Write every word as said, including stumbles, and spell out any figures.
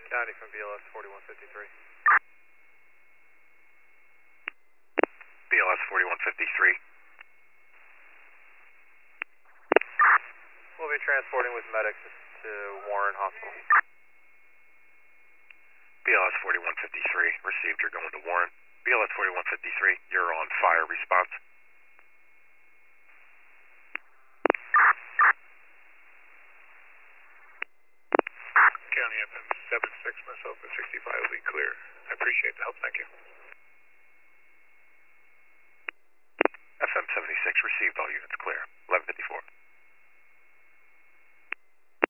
County from B L S forty-one fifty-three. B L S forty-one fifty-three. We'll be transporting with medics to Warren Hospital. B L S forty-one fifty-three, received, you're going to Warren. B L S forty-one fifty-three, you're on fire response. County F M seven six, myself at sixty-five will be clear. I appreciate the help, thank you.